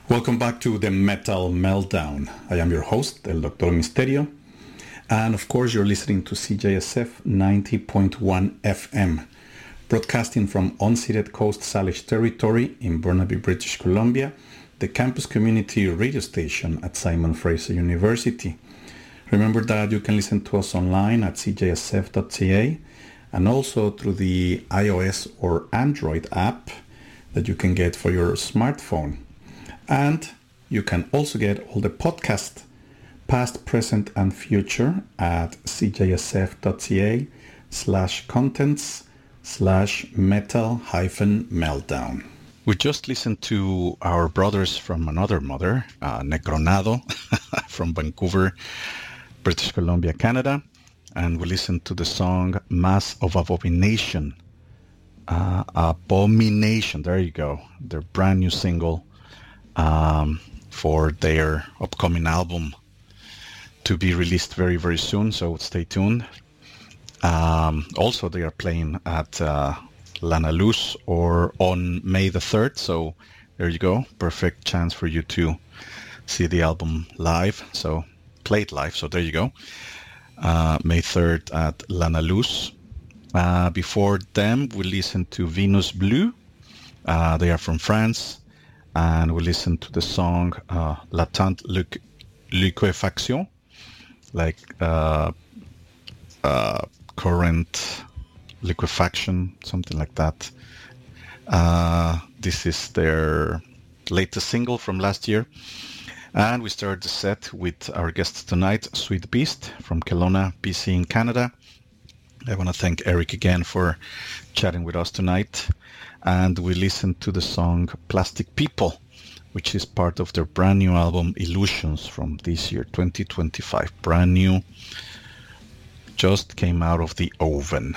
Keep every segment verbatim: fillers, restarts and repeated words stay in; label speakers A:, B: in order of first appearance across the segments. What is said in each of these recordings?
A: Welcome back to the Metal Meltdown. I am your host, El Doctor Misterio. And of course, you're listening to C J S F ninety point one F M, broadcasting from unceded Coast Salish territory in Burnaby, British Columbia, the campus community radio station at Simon Fraser University. Remember that you can listen to us online at c j s f dot c a and also through the iOS or Android app that you can get for your smartphone. And you can also get all the podcasts, past, present, and future at c j s f dot c a slash contents slash metal hyphen meltdown. We just listened to our brothers from another mother, uh, Necronado, from Vancouver, British Columbia, Canada. And we listened to the song Mass of Abomination. Uh, Abomination, there you go. Their brand new single. Um, for their upcoming album to be released very, very soon, so stay tuned. Um, also, they are playing at uh, Lana Luz or on May the third, so there you go. Perfect chance for you to see the album live, so play it live, so there you go. Uh, May third at Lana Luz. Uh, before them, we listened to Venus Blue. Uh, they are from France. And we listened to the song uh, Latente Lique- Liquefaction, like uh, uh, current liquefaction, something like that. Uh, this is their latest single from last year. And we started the set with our guest tonight, Sweet Beast from Kelowna, B C in Canada. I want to thank Eric again for chatting with us tonight. And we listened to the song Plastic People, which is part of their brand new album Illusions from this year, twenty twenty-five. Brand new, just came out of the oven.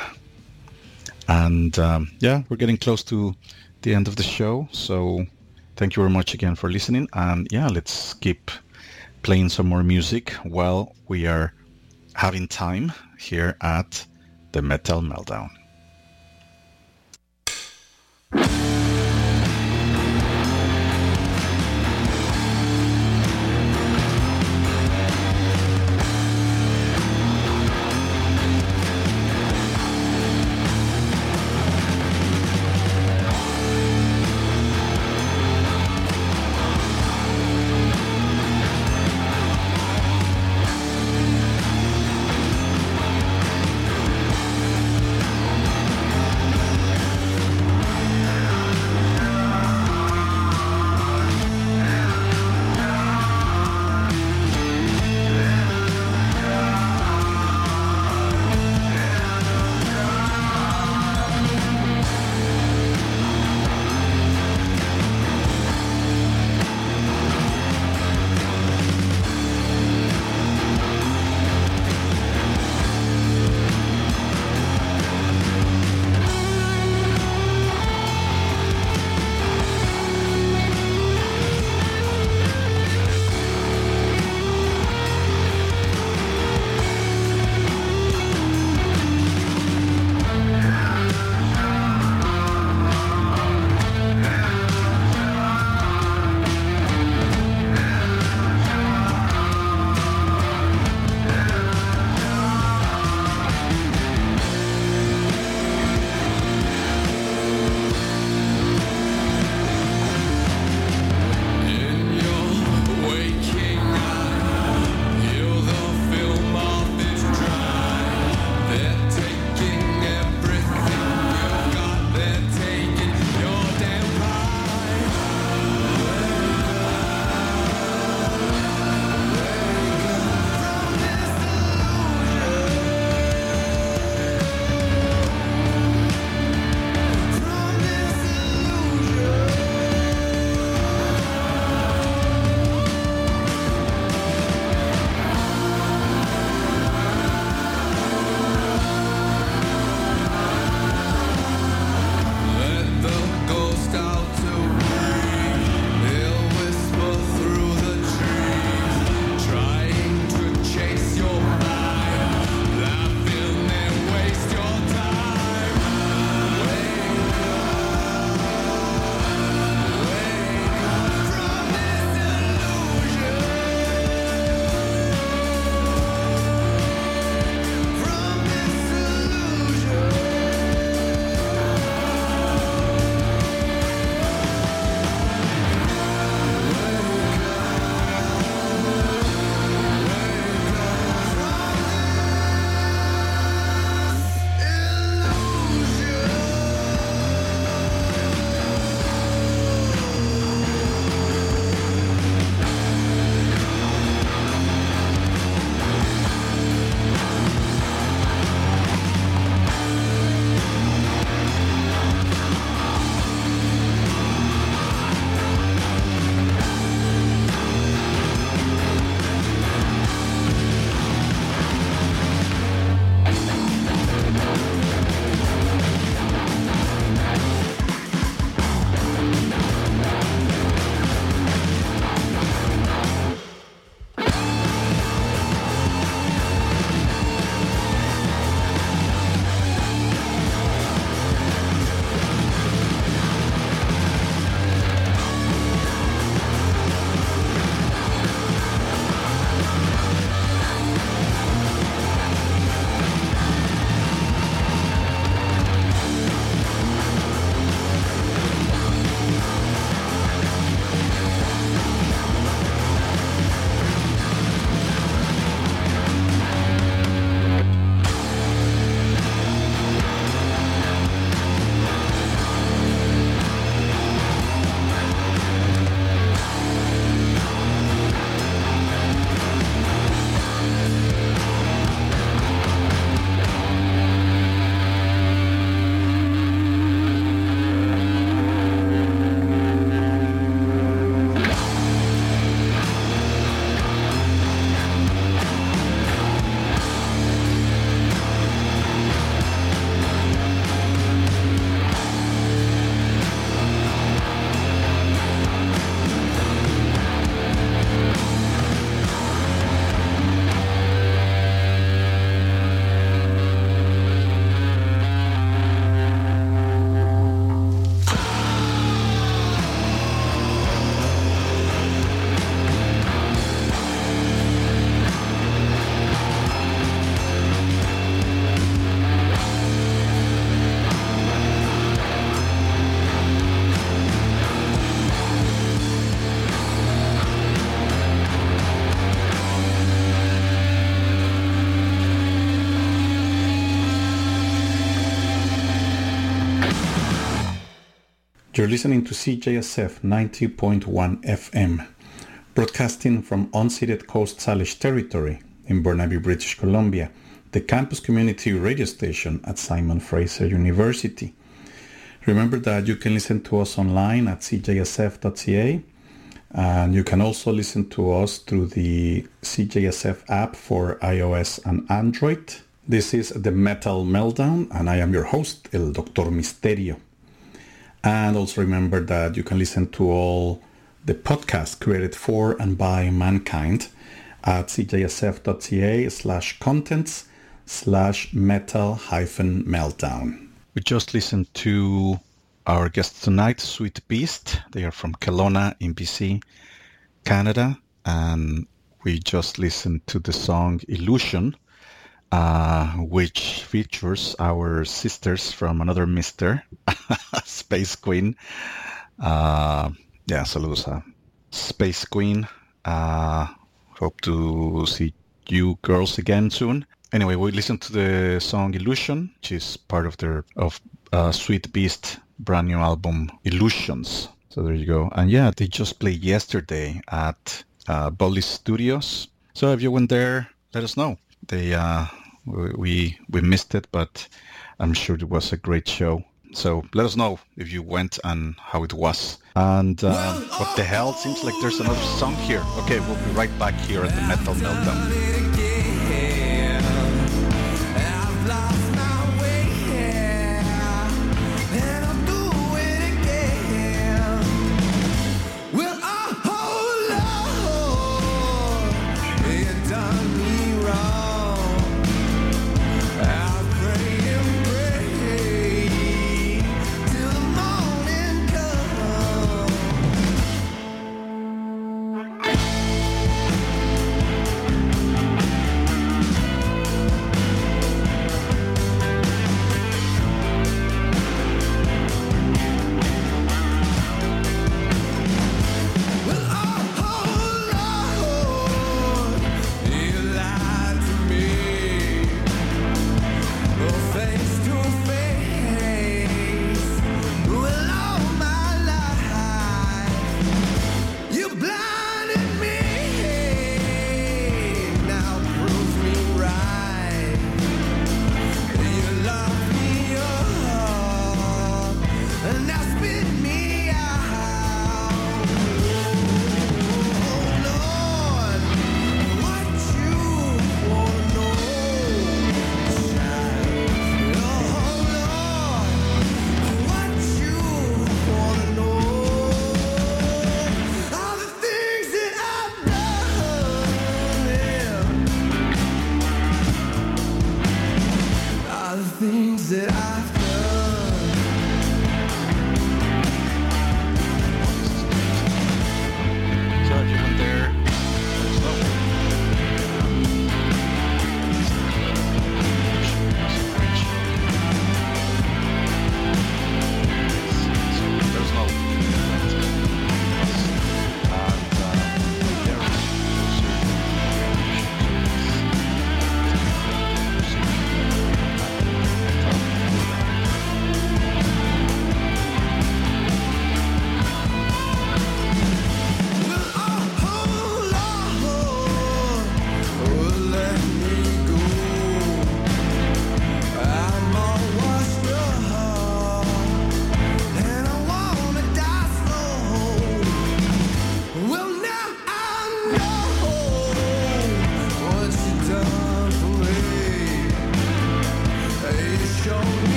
A: And um, yeah, we're getting close to the end of the show. So thank you very much again for listening. And yeah, let's keep playing some more music while we are having time here at the Metal Meltdown.
B: We'll be right back.
A: You're listening to C J S F ninety point one F M, broadcasting from unceded Coast Salish territory in Burnaby, British Columbia, the campus community radio station at Simon Fraser University. Remember that you can listen to us online at c j s f dot c a, and you can also listen to us through the C J S F app for iOS and Android. This is the Metal Meltdown, and I am your host, El Doctor Misterio. And also remember that you can listen to all the podcasts created for and by mankind at c j s f dot c a slash contents slash metal hyphen meltdown. We just listened to our guests tonight, Sweet Beast. They are from Kelowna in B C, Canada. And we just listened to the song Illusion, uh, which features our sisters from another mister, Space Queen. Uh, yeah, saludos a Space Queen. Uh, hope to see you girls again soon. Anyway, we listened to the song Illusion, which is part of their of uh, Sweet Beast brand new album Illusions. So there you go. And yeah, they just played yesterday at uh, Bully Studios. So if you went there, let us know. They uh, we we missed it, but I'm sure it was a great show. So let us know if you went and how it was. And uh, what the hell? Seems like there's another song here. Okay, we'll be right back here at the Metal Meltdown.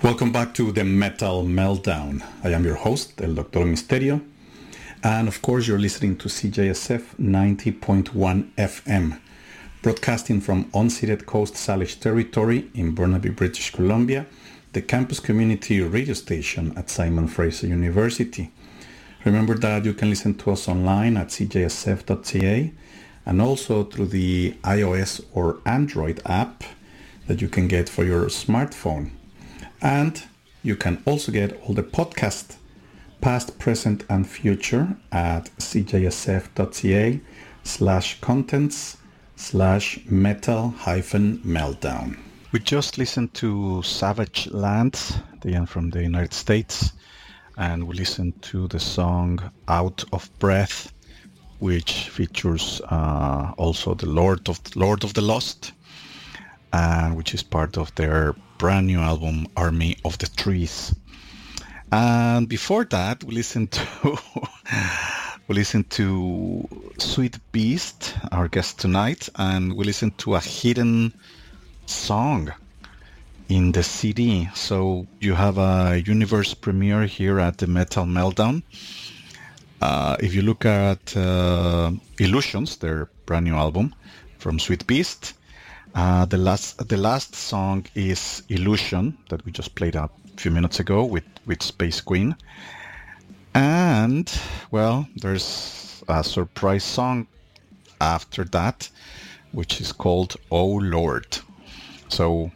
A: Welcome back to the Metal Meltdown. I am your host, El Doctor Misterio. And of course, you're listening to C J S F ninety point one F M, broadcasting from unceded Coast Salish territory in Burnaby, British Columbia, the campus community radio station at Simon Fraser University. Remember that you can listen to us online at c j s f dot c a and also through the iOS or Android app that you can get for your smartphone. And you can also get all the podcasts, past, present, and future at c j s f dot c a slash contents slash metal hyphen meltdown. We just listened to Savage Lands, again from the United States, and we listened to the song Out of Breath, which features uh, also the Lord of Lord of the Lost, and which is part of their brand new album Army of the Trees. And before that, we listened to we listened to Sweet Beast, our guest tonight, and we listened to a hidden song in the C D. So you have a universe premiere here at the Metal Meltdown. Uh, if you look at uh, Illusions, their brand new album from Sweet Beast, uh, the last the last song is Illusion that we just played a few minutes ago with, with Space Queen. And, well, there's a surprise song after that, which is called Oh Lord. So,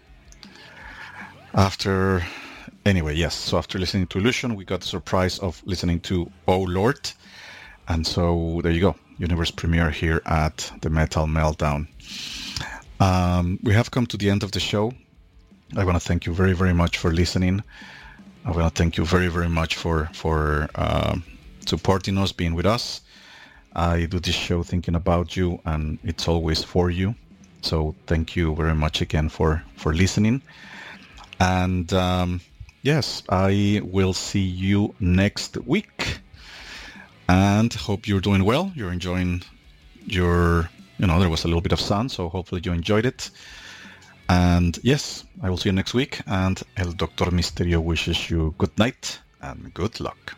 A: after, anyway, yes, so after listening to Illusion, we got the surprise of listening to Oh Lord. And so, there you go, universe premiere here at the Metal Meltdown. Um, we have come to the end of the show. I want to thank you very, very much for listening. I want to thank you very, very much for, for uh, supporting us, being with us. I do this show thinking about you, and it's always for you. So thank you very much again for, for listening. And um, yes, I will see you next week. And hope you're doing well. You're enjoying your, you know, there was a little bit of sun, so hopefully you enjoyed it. And yes, I will see you next week. And El Doctor Misterio wishes you good night and good luck.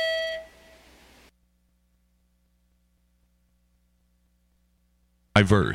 B: Diverse.